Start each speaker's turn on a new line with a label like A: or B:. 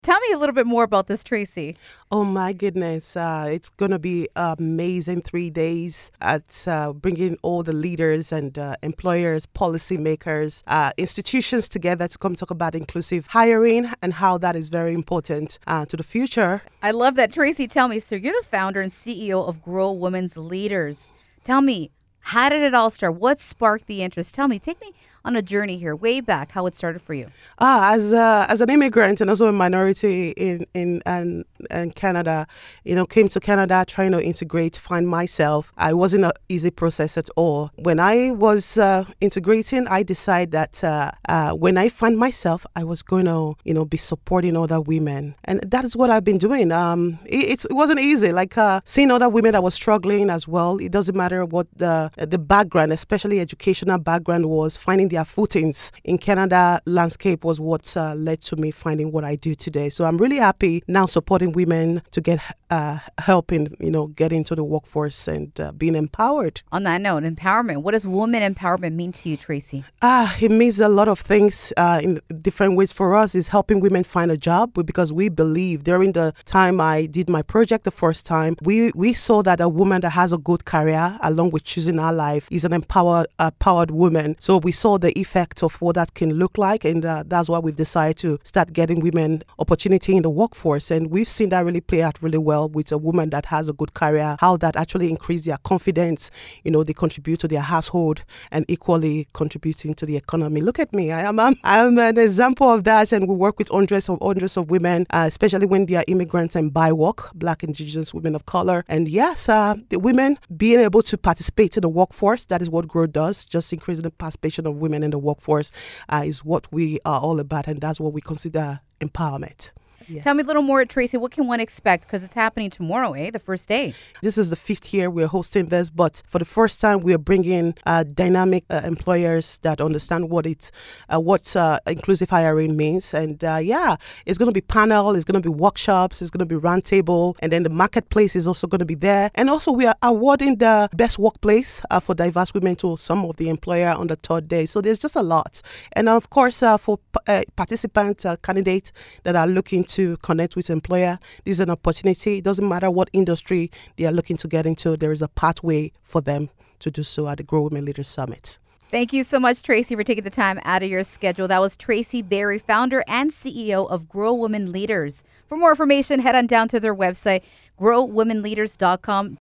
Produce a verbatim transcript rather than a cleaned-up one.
A: Tell me a little bit more about this, Tracy.
B: Oh my goodness, uh, it's going to be amazing three days at uh, bringing all the leaders and uh, employers, policymakers, uh, institutions together to come talk about inclusive hiring and how that is very important uh, to the future.
A: I love that. Tracy, tell me, so you're the founder and C E O of Grow Women's Leaders. Tell me, how did it all start? What sparked the interest? Tell me, take me on a journey here, way back, how it started for you.
B: Ah, as uh, as an immigrant and also a minority in in and in Canada, you know, came to Canada trying to integrate, find myself. I wasn't an easy process at all. When I was uh, integrating, I decided that uh, uh, when I find myself, I was going to, you know, be supporting other women, and that is what I've been doing. Um, it, it's, it wasn't easy, like uh, seeing other women that were struggling as well. It doesn't matter what the the background, especially educational background, was. Finding their footings in Canada landscape was what uh, led to me finding what I do today. So I'm really happy now supporting women to get uh, help in, you know, getting into the workforce and uh, being empowered.
A: On that note, empowerment. What does woman empowerment mean to you, Tracy?
B: Ah, it means a lot of things uh, in different ways. For us, is helping women find a job, because we believe during the time I did my project the first time, we, we saw that a woman that has a good career along with choosing our life is an empowered, uh, empowered woman. So we saw the effect of what that can look like, and uh, that's why we've decided to start getting women opportunity in the workforce. And we've seen that really play out really well with a woman that has a good career, how that actually increase their confidence. You know, they contribute to their household and equally contributing to the economy. Look at me. I am I'm, I'm an example of that, and we work with hundreds of hundreds of women, uh, especially when they are immigrants and by work, Black, Indigenous women of color. And yes, uh, the women being able to participate in the workforce, that is what Grow does, just increasing the participation of women in the workforce uh, is what we are all about, and that's what we consider empowerment. Yeah.
A: Tell me a little more, Tracy. What can one expect? Because it's happening tomorrow, eh? The first day.
B: This is the fifth year we're hosting this, but for the first time, we're bringing uh, dynamic uh, employers that understand what it's, uh, what uh, inclusive hiring means. And uh, yeah, it's going to be panel, it's going to be workshops, it's going to be roundtable, and then the marketplace is also going to be there. And also, we are awarding the best workplace uh, for diverse women to some of the employer on the third day. So there's just a lot. And of course, uh, for uh, participants, uh, candidates that are looking to connect with employer, this is an opportunity. It doesn't matter what industry they are looking to get into, there is a pathway for them to do so at the Grow Women Leaders Summit.
A: Thank you so much, Tracy, for taking the time out of your schedule. That was Tracy Berry, founder and C E O of Grow Women Leaders. For more information, head on down to their website, grow women leaders dot com.